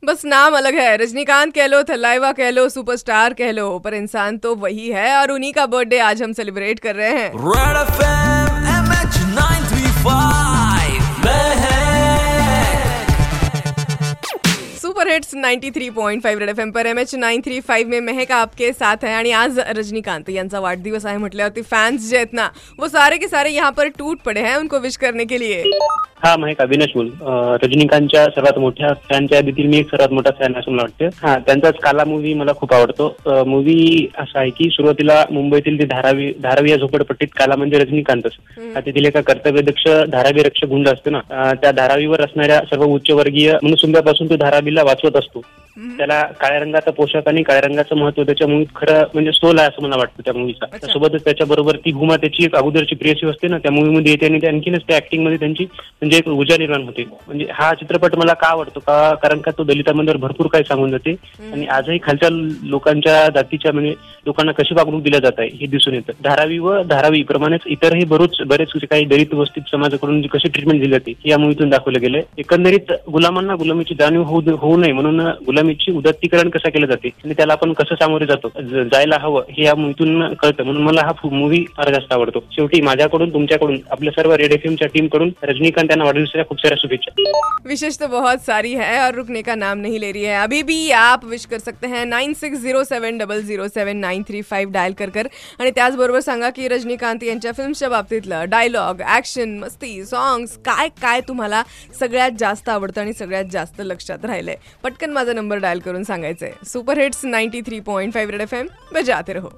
बस नाम अलग है, रजनीकांत कह लो, थल्लाइवा कह लो, सुपरस्टार कह लो, पर इंसान तो वही है और उन्हीं का बर्थडे आज हम सेलिब्रेट कर रहे हैं। रेड एफएम MH 935 में है। सुपर हिट्स 93.5 रेड एफएम पर MH 935 में महक आपके साथ है आणि आज रजनीकांत यांचा वाढदिवस आहे म्हटल्यावरती फॅन्स जे आहेत ना वो सारे के सारे यहाँ पर टूट पड़े हैं उनको विश करने के लिए। हा महक अविनाश बोल. रजनीकांतच्या सर्वात मोठ्या फॅनच्या यादीतील मी एक सर्वात मोठा फॅन असं मला वाटतं. हा, त्यांचाच काला मूवी मला खूप आवडतो. मूवी असा आहे की सुरुवातीला मुंबईतील ते धारावी या झोपडपट्टीत काला म्हणजे रजनीकांतच. तेथील एका कर्तव्यदक्ष धारावी रक्षक गुंड असतो ना, त्या धारावीवर असणाऱ्या सर्व उच्चवर्गीय मनुसुंब्यापासून तो धारावीला वाचवत असतो. त्याला काळ्या रंगाचा पोशाख आणि काळ्या रंगाचं महत्व त्याच्या मूवीत खरं म्हणजे सोल आहे असं मला वाटतं त्या मूवीचा. त्यासोबतच त्याच्याबरोबर ती भूमा त्याची एक अगोदरची प्रियसी असते ना त्या मूवीमध्ये येते आणि आणखीनच त्या ऍक्टिंग मध्ये त्यांची म्हणजे एक ऊर्जा निर्माण होते. म्हणजे हा चित्रपट मला का आवडतो का, कारण का तो दलितांबद्दल भरपूर काही सांगून जाते आणि आजही खालच्या लोकांच्या जातीच्या म्हणजे लोकांना कशी वागणूक दिल्या जात आहे हे दिसून येतं. धारावी व धारावी प्रमाणेच इतरही बरेच काही दलित वस्तीत समाजाकडून कशी ट्रीटमेंट दिली जाते या मूवीतून दाखवलं गेलंय. एकंदरीत गुलामांना गुलामीची जाणीव होऊ नये म्हणून गुलामीची उदात्तीकरण कसं केलं जाते आणि त्याला आपण कसं सामोरे जातो जायला हवं हे या मूवीतून कळतं. म्हणून मला हा मूवी फार जास्त आवडतो. शेवटी माझ्याकडून तुमच्याकडून आपल्या सर्व रेड एफएमच्या टीम कडून रजनीकांत यांना वाढदिवसाच्या खूप साऱ्या शुभेच्छा. विशेष तो बहुत सारी है और रुकने का नाम नहीं ले रही है. अभी भी आप विश कर सकते हैं 9607007935 डायल कर आणि त्याचबरोबर सांगा की रजनीकांत यांच्या फिल्मच्या बाबतीतलं डायलॉग, ऍक्शन, मस्ती, सॉंग्स काय काय तुम्हाला सगळ्यात जास्त आवडतं आणि सगळ्यात जास्त लक्षात राहिलंय. पटकन माझा नंबर डायल करून सांगायचंय. सुपर हिट्स 93.5 रेड एफएम बजाते रहो.